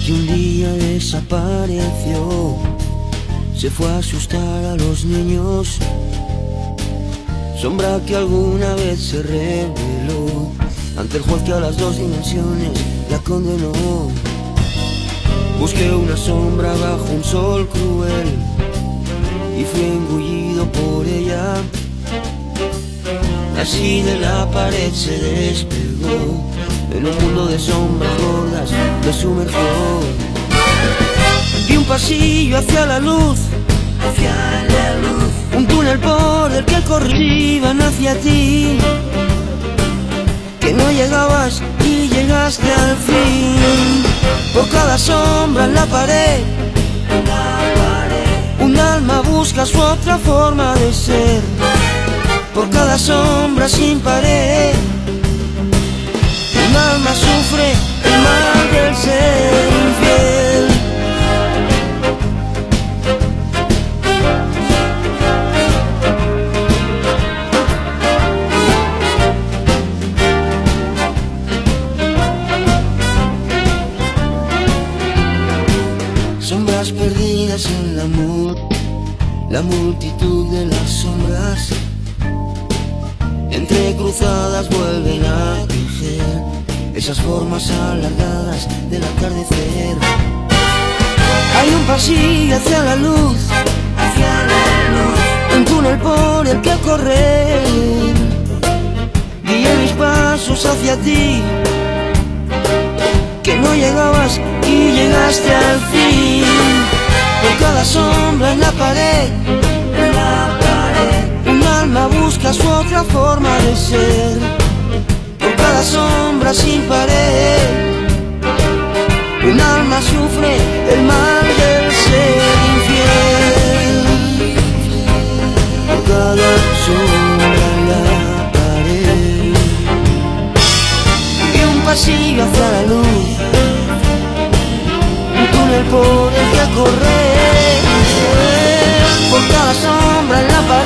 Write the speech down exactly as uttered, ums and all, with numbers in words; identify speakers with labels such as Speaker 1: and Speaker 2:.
Speaker 1: que un día desapareció, se fue a asustar a los niños. Sombra que alguna vez se reveló ante el juez que a las dos dimensiones la condenó. Busqué una sombra bajo un sol cruel y fui engullido por ella. Así de la pared se despegó, en un mundo de sombras gordas me sumergió. Vi un pasillo hacia la luz, hacia la luz, un túnel por el que corrían hacia ti, que no llegabas y llegaste al fin. Por cada sombra en la pared, un alma busca su otra forma de ser. Por cada sombra sin pared, un alma sufre el mal del ser infiel. Sombras perdidas en la mul, la multitud de las sombras entrecruzadas vuelven a tejer esas formas alargadas del atardecer. Hay un pasillo hacia la luz, hacia la luz, un túnel por el que correr. Guié mis pasos hacia ti, que no llegabas y llegaste al fin. Por cada sombra en la pared, en la pared, un alma busca su otra forma de ser. Por cada sombra sin pared, un alma sufre el mal del ser infiel. Por cada sombra en la pared, y un pasillo hacia la luz, un túnel por el que correr. Por cada sombra en la pared,